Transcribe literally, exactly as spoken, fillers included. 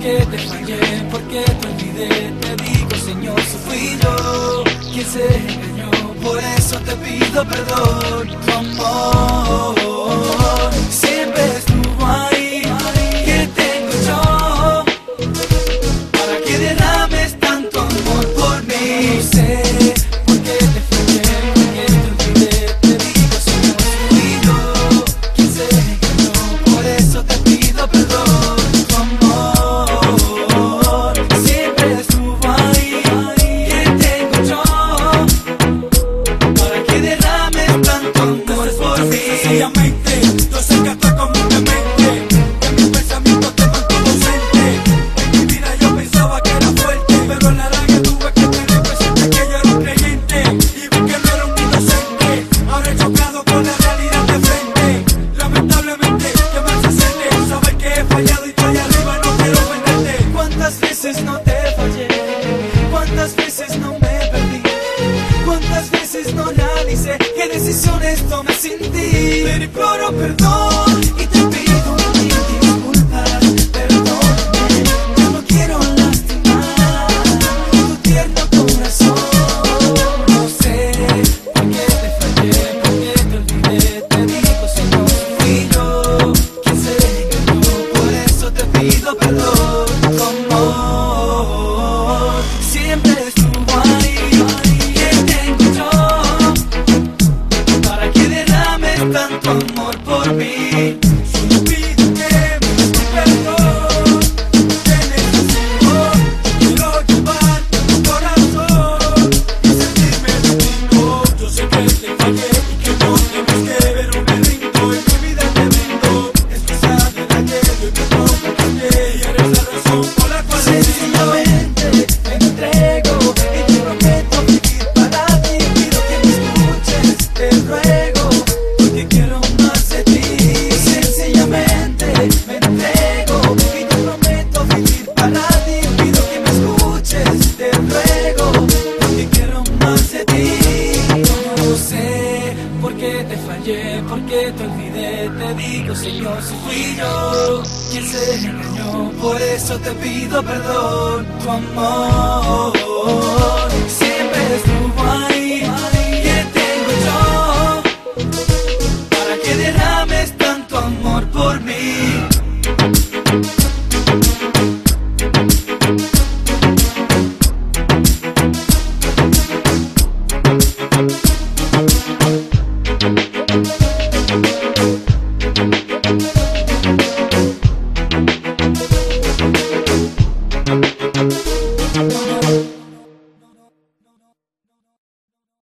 porque te fallé, porque te olvidé. Te digo, Señor, si fui yo quien se engañó, por eso te pido perdón. Tu amor siempre estuvo ahí. ¿Qué tengo yo para que derrames tanto amor por mí? No sé por qué te fallé, porque te olvidé. Te digo, Señor, si fui yo quien se engañó, por eso te pido perdón. Tu amor siempre estuvo ahí. ¿Qué tengo yo para que derrames tanto amor por mí? Sencillamente, yo sé que actúas comúnmente, que mis pensamientos te van todo ausente. En mi vida yo pensaba que era fuerte, pero en la larga tuve que tener presente que yo era un creyente y vi que no era un inocente. Ahora he chocado con la realidad de frente. Lamentablemente, que me hace sentir saber que he fallado y estoy arriba, no quiero perderte. ¿Cuántas veces no te fallé? ¿Cuántas veces no me perdí? ¿Cuántas veces no realicé? ¿Qué decisiones tomé sin ti? Te imploro perdón y te pido mil disculpas. Perdóname, yo no quiero lastimar tu tierno corazón. No sé por qué te fallé, por qué te olvidé. Te digo, Señor, fui yo quien se engañó, por eso te pido perdón. Tu amor siempre estuvo ahí. ¿Qué tengo yo para que derrames tanto amor por mí? Solo pido que me des tu perdón, te necesito, quiero llevarte a tu corazón y sentirme contigo. Yo sé que te fallé y que no te busqué, pero me rindo y mi vida te brindo. Excusa de la que yo me toco y eres la razón por la cual Sencillamente me entrego y te prometo vivir para ti. Pido que me escuches, te ruego, porque quiero más de ti. Sencillamente me entrego y te prometo vivir para ti. Pido que me escuches, te ruego, porque quiero más de ti. No sé por qué te fallé, por qué te olvidé. Te digo, Señor, si fui yo quien se engañó, por eso te pido perdón. Tu amor siempre estuvo ahí. ¿Qué tengo yo para que derrames tanto amor por mí?